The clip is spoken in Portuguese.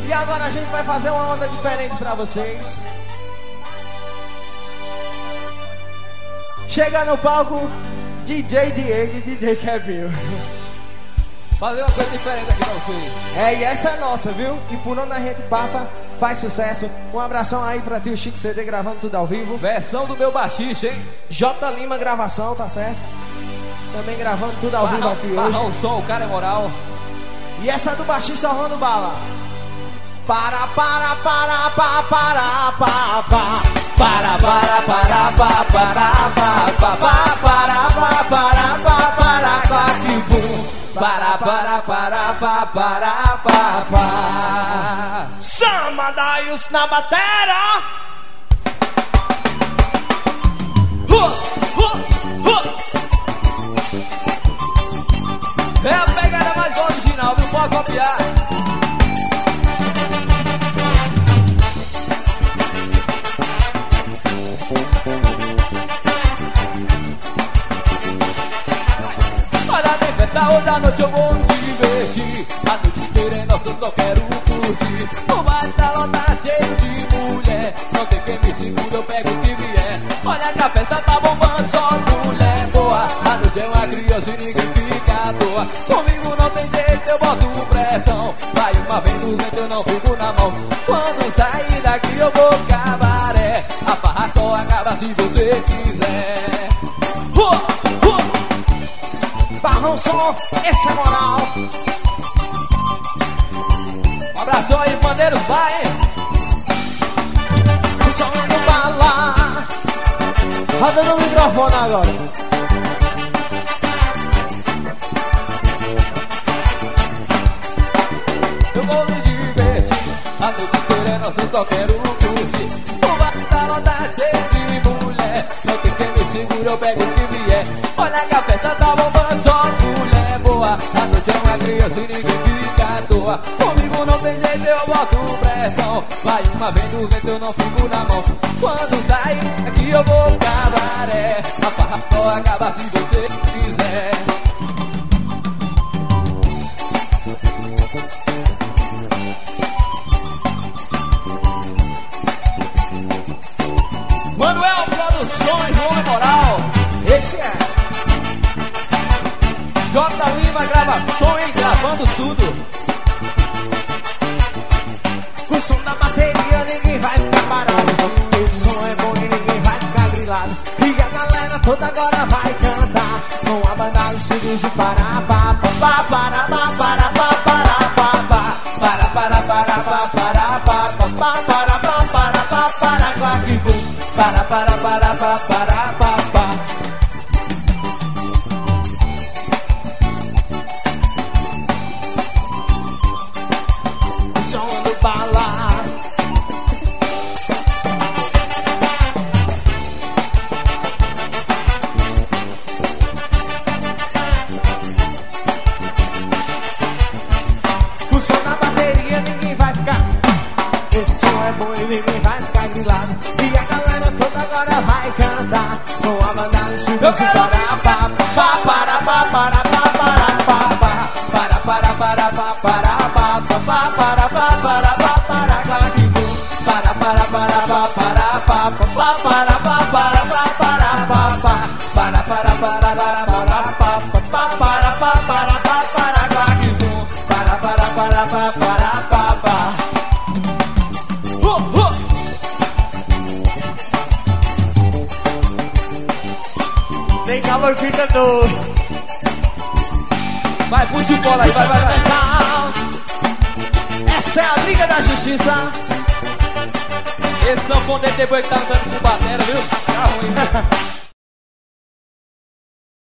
E agora a gente vai fazer uma onda diferente pra vocês. Chega no palco DJ Diego e DJ Kevin. Fazer uma coisa diferente aqui pra vocês. E essa é nossa, viu? E por onde a gente passa, faz sucesso. Um abração aí pra tio Chico CD gravando tudo ao vivo. Versão do meu baixista, hein? J Lima gravação, tá certo? Também gravando tudo ao vivo aqui hoje. Barra o som, o cara é moral. E essa é do baixista Orlando Bala. Para, para, para, para, para, para, para. Para, para, para, para, para, para, para, para, para, para, para, para, para, para, para, para, para. Chama Daius na batera. É a pegada mais original, não pode copiar. Olha, tem festa hoje à noite, eu vou me divertir. A noite inteira é nossa, eu só quero curtir. O baile tá lotado, cheio de mulher. Não tem quem me segura, eu pego o que vier. Olha que a festa tá bombando, só mulher boa. A noite é uma criança e ninguém fica à toa. Comigo não tem jeito, eu boto pressão. Vai uma vez 200, eu não fico na mão. Quando sair daqui eu vou cabaré. A farra só acaba se você quiser. Barrão som, esse é moral. Um abração aí, Maneiros, vai, hein? O som é do Bala. Roda no microfone agora. Eu vou me divertir. A noite inteira é nossa, eu só quero curtir. O bar tá lotado, cheio de mulher. Não tem quem me segura, eu pego o que vier. Olha que a festa tá bombando, só mulher boa. A noite é uma criança e ninguém fica à toa. Comigo não tem jeito, eu boto pressão. Vai uma vez 200, eu não fico na mão. Quando sair aqui eu vou cabaré. A farra só acaba se você quiser. Manuel Produções, Homem Moral. Esse é J Lima Gravações, gravando tudo. com o som da bateria ninguém vai ficar parado. Esse som é bom e ninguém vai ficar grilado. E a galera toda agora vai cantar com a banda do Silvio para, para, para, para, para, para, para, para, para, para, para, para, para, para, para, para. O som do Bala. O som da bateria ninguém vai ficar. Esse som é bom e ninguém vai ficar grilado. E a galera toda agora vai cantar com a banda do Silvio para, para, para, para, para, para, para, para, para, para, tem calor que fica doido. Vai, puxa o bola aí, vai, vai, vai. Essa é a Liga da Justiça. Esse sanfoneiro depois que tá andando com batera, viu? Tá ruim, né?